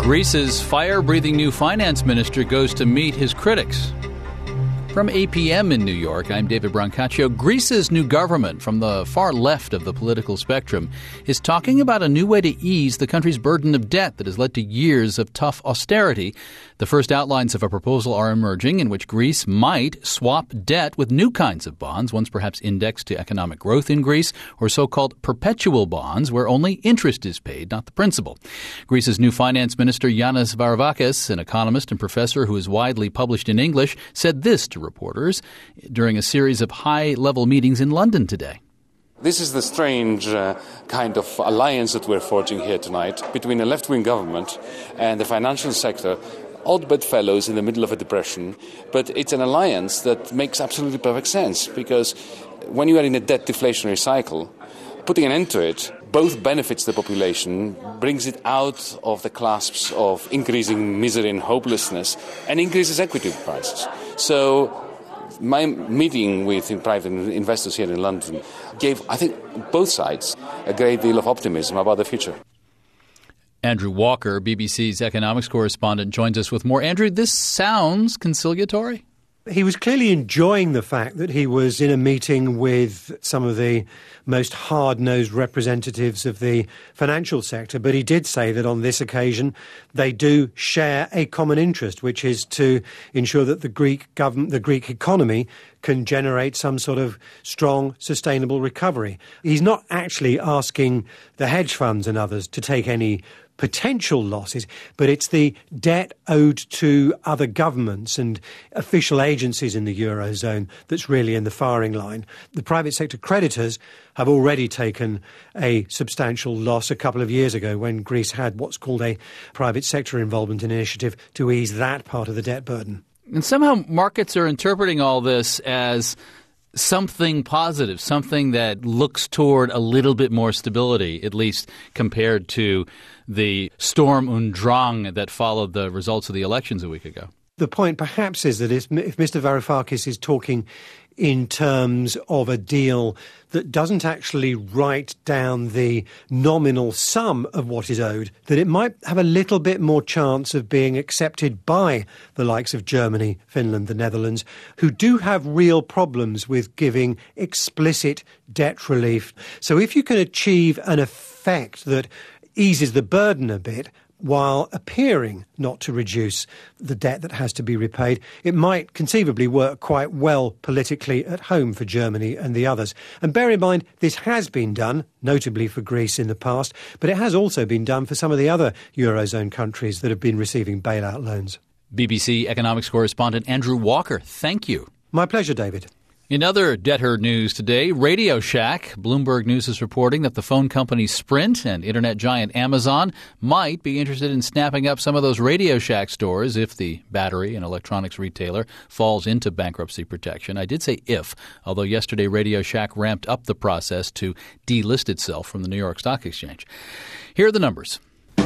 Greece's fire-breathing new finance minister goes to meet his critics. From APM in New York, I'm David Brancaccio. Greece's new government, from the far left of the political spectrum, is talking about a new way to ease the country's burden of debt that has led to years of tough austerity. The first outlines of a proposal are emerging in which Greece might swap debt with new kinds of bonds, ones perhaps indexed to economic growth in Greece, or so-called perpetual bonds, where only interest is paid, not the principal. Greece's new finance minister, Yanis Varoufakis, an economist and professor who is widely published in English, said this to reporters during a series of high-level meetings in London today. This is the strange kind of alliance that we're forging here tonight between a left-wing government and the financial sector, odd bedfellows in the middle of a depression, but it's an alliance that makes absolutely perfect sense because when you are in a debt deflationary cycle, putting an end to it both benefits the population, brings it out of the clasps of increasing misery and hopelessness, and increases equity prices. So my meeting with private investors here in London gave, I think, both sides a great deal of optimism about the future. Andrew Walker, BBC's economics correspondent, joins us with more. Andrew, this sounds conciliatory. He was clearly enjoying the fact that he was in a meeting with some of the most hard-nosed representatives of the financial sector, but he did say that on this occasion they do share a common interest, which is to ensure that the Greek government, the Greek economy can generate some sort of strong, sustainable recovery. He's not actually asking the hedge funds and others to take any potential losses, but it's the debt owed to other governments and official agencies in the Eurozone that's really in the firing line. The private sector creditors have already taken a substantial loss a couple of years ago when Greece had what's called a private sector involvement initiative to ease that part of the debt burden. And somehow markets are interpreting all this as something positive, something that looks toward a little bit more stability, at least compared to the Sturm und Drang that followed the results of the elections a week ago. The point perhaps is that if Mr. Varoufakis is talking in terms of a deal that doesn't actually write down the nominal sum of what is owed, that it might have a little bit more chance of being accepted by the likes of Germany, Finland, the Netherlands, who do have real problems with giving explicit debt relief. So if you can achieve an effect that eases the burden a bit, while appearing not to reduce the debt that has to be repaid, it might conceivably work quite well politically at home for Germany and the others. And bear in mind, this has been done, notably for Greece in the past, but it has also been done for some of the other Eurozone countries that have been receiving bailout loans. BBC economics correspondent Andrew Walker, thank you. My pleasure, David. In other debtor news today, Radio Shack. Bloomberg News is reporting that the phone company Sprint and internet giant Amazon might be interested in snapping up some of those Radio Shack stores if the battery and electronics retailer falls into bankruptcy protection. I did say if, although yesterday Radio Shack ramped up the process to delist itself from the New York Stock Exchange. Here are the numbers.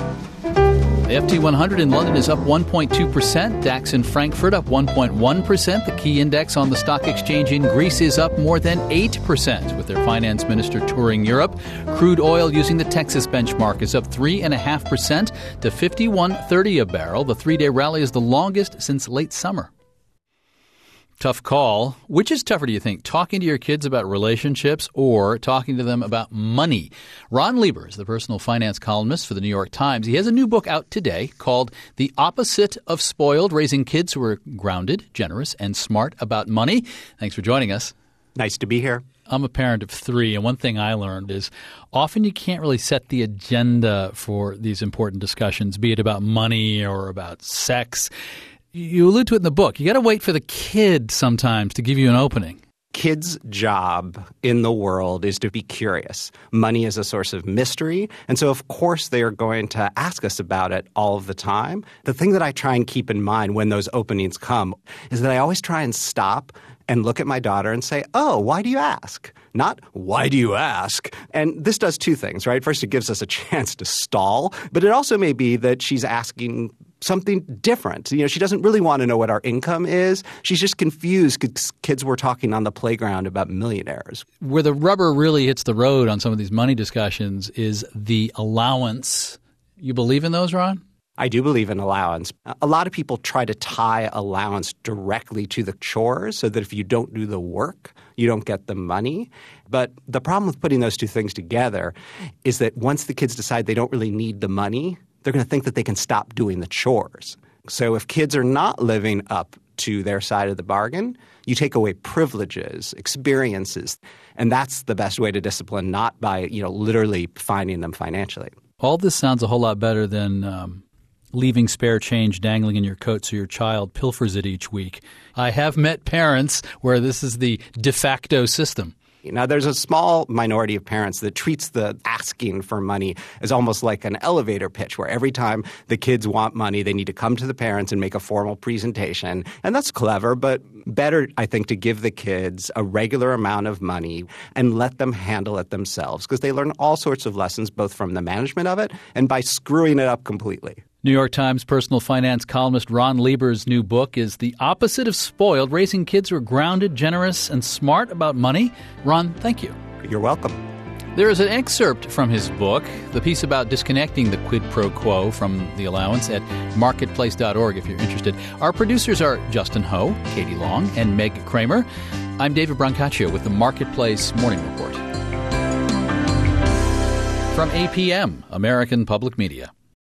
The FT 100 in London is up 1.2%. DAX in Frankfurt up 1.1%. The key index on the stock exchange in Greece is up more than 8%, with their finance minister touring Europe. Crude oil using the Texas benchmark is up 3.5% to $51.30 a barrel. The three-day rally is the longest since late summer. Tough call. Which is tougher, do you think, talking to your kids about relationships or talking to them about money? Ron Lieber is the personal finance columnist for the New York Times. He has a new book out today called The Opposite of Spoiled, Raising Kids Who Are Grounded, Generous, and Smart About Money. Thanks for joining us. Nice to be here. I'm a parent of three, and one thing I learned is often you can't really set the agenda for these important discussions, be it about money or about sex. You allude to it in the book. You got to wait for the kid sometimes to give you an opening. Kids' job in the world is to be curious. Money is a source of mystery, and so of course they are going to ask us about it all of the time. The thing that I try and keep in mind when those openings come is that I always try and stop and look at my daughter and say, oh, why do you ask? Not, why do you ask? And this does two things, right? First, it gives us a chance to stall, but it also may be that she's asking something different. You know, she doesn't really want to know what our income is. She's just confused because kids were talking on the playground about millionaires. Where the rubber really hits the road on some of these money discussions is the allowance. You believe in those, Ron? I do believe in allowance. A lot of people try to tie allowance directly to the chores so that if you don't do the work, you don't get the money. But the problem with putting those two things together is that once the kids decide they don't really need the money, they're going to think that they can stop doing the chores. So if kids are not living up to their side of the bargain, you take away privileges, experiences, and that's the best way to discipline, not by, literally fining them financially. All this sounds a whole lot better than leaving spare change dangling in your coat so your child pilfers it each week. I have met parents where this is the de facto system. Now, there's a small minority of parents that treats the asking for money as almost like an elevator pitch, where every time the kids want money, they need to come to the parents and make a formal presentation. And that's clever, but better, I think, to give the kids a regular amount of money and let them handle it themselves, because they learn all sorts of lessons, both from the management of it and by screwing it up completely. New York Times personal finance columnist Ron Lieber's new book is The Opposite of Spoiled, Raising Kids Who Are Grounded, Generous, and Smart About Money. Ron, thank you. You're welcome. There is an excerpt from his book, the piece about disconnecting the quid pro quo from the allowance, at marketplace.org if you're interested. Our producers are Justin Ho, Katie Long, and Meg Kramer. I'm David Brancaccio with the Marketplace Morning Report. From APM, American Public Media.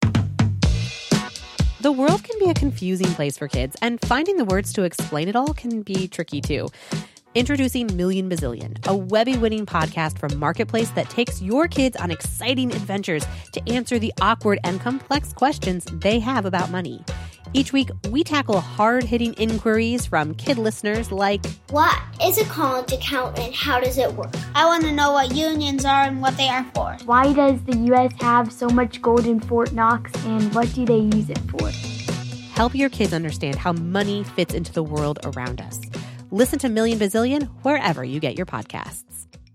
The world can be a confusing place for kids, and finding the words to explain it all can be tricky too. Introducing Million Bazillion, a Webby-winning podcast from Marketplace that takes your kids on exciting adventures to answer the awkward and complex questions they have about money. Each week, we tackle hard-hitting inquiries from kid listeners like, what is a college account and how does it work? I want to know what unions are and what they are for. Why does the U.S. have so much gold in Fort Knox, and what do they use it for? Help your kids understand how money fits into the world around us. Listen to Million Bazillion wherever you get your podcasts.